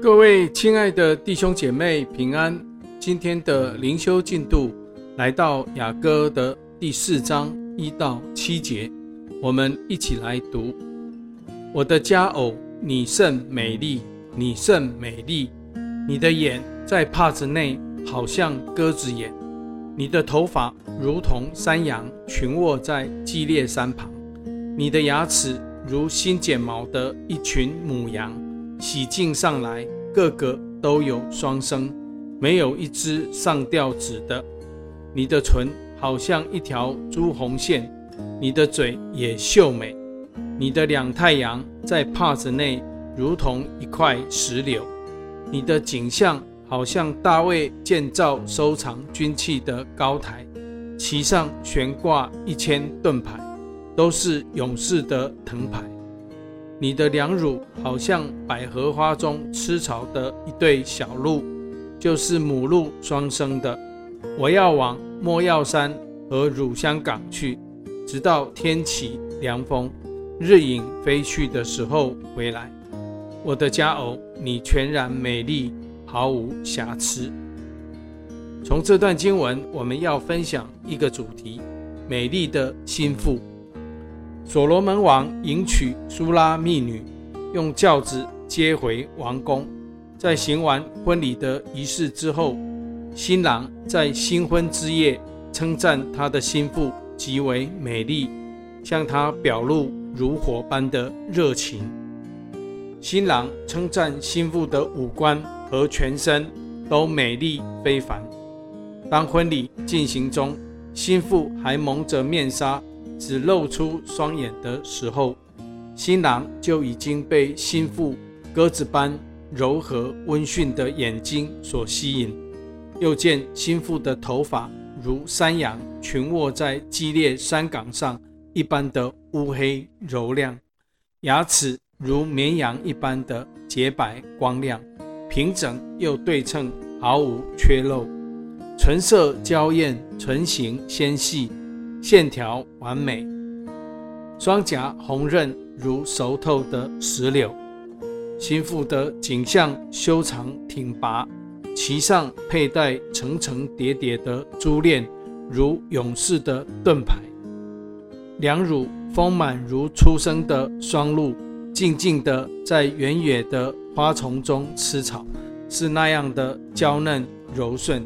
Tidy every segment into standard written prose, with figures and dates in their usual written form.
各位亲爱的弟兄姐妹平安，今天的灵修进度来到雅歌的第4章1到7节，我们一起来读。我的佳偶，你甚美丽，你甚美丽，你的眼在帕子内好像鸽子眼，你的头发如同山羊群卧在基列山旁，你的牙齿如新剪毛的一群母羊，洗净上来，个个都有双生，没有一只上吊指的。你的唇好像一条朱红线，你的嘴也秀美，你的2太阳在帕子内如同一块石榴，你的景象好像大卫建造收藏军器的高台，其上悬挂1000盾牌，都是勇士的藤牌。你的两乳好像百合花中吃草的一对小鹿，就是母鹿双生的。我要往莫药山和乳香港去，直到天起凉风，日影飞去的时候回来。我的佳偶，你全然美丽，毫无瑕疵。从这段经文，我们要分享一个主题：美丽的心腹。所罗门王迎娶苏拉密女，用轿子接回王宫。在行完婚礼的仪式之后，新郎在新婚之夜称赞他的心腹极为美丽，向他表露如火般的热情。新郎称赞心腹的五官和全身都美丽非凡。当婚礼进行中，心腹还蒙着面纱，只露出双眼的时候，新郎就已经被心腹鸽子般柔和温驯的眼睛所吸引。又见心腹的头发如山羊群卧在基列山岗上一般的乌黑柔亮，牙齿如绵羊一般的洁白光亮，平整又对称，毫无缺漏。唇色娇艳，唇形纤细，线条完美，双颊红润如熟透的石榴。心腹的颈项修长挺拔，其上佩戴层层叠叠的珠链，如勇士的盾牌。两乳丰满如初生的双鹿，静静地在原野的花丛中吃草，是那样的娇嫩柔顺。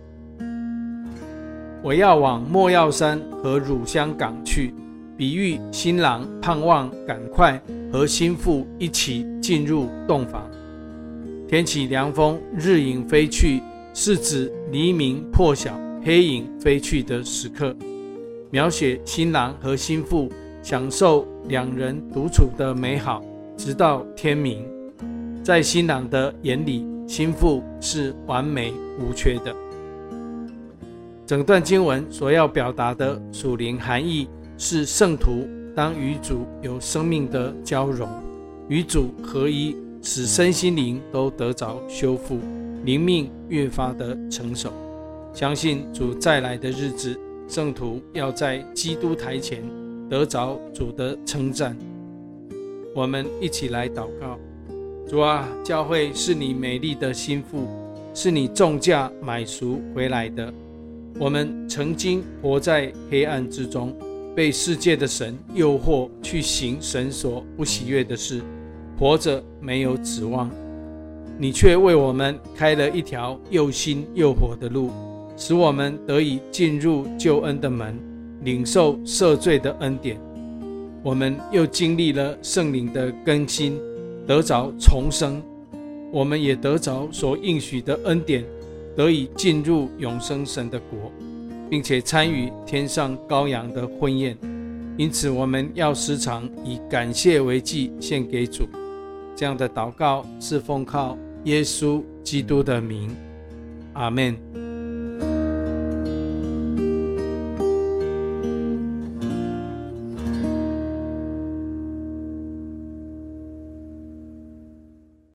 我要往莫药山和乳香港去，比喻新郎盼望赶快和心腹一起进入洞房。天起凉风，日影飞去，是指黎明破晓，黑影飞去的时刻，描写新郎和心腹享受两人独处的美好，直到天明。在新郎的眼里，心腹是完美无缺的。整段经文所要表达的属灵含义是，圣徒当与主有生命的交融，与主合一，使身心灵都得着修复，灵命越发的成熟。相信主再来的日子，圣徒要在基督台前得着主的称赞。我们一起来祷告。主啊，教会是你美丽的心腹，是你重价买赎回来的。我们曾经活在黑暗之中，被世界的神诱惑去行神所不喜悦的事，活着没有指望。你却为我们开了一条又新又活的路，使我们得以进入救恩的门，领受赦罪的恩典。我们又经历了圣灵的更新，得着重生。我们也得着所应许的恩典，得以进入永生神的国，并且参与天上羔羊的婚宴。因此我们要时常以感谢为祭献给主。这样的祷告是奉靠耶稣基督的名，阿们。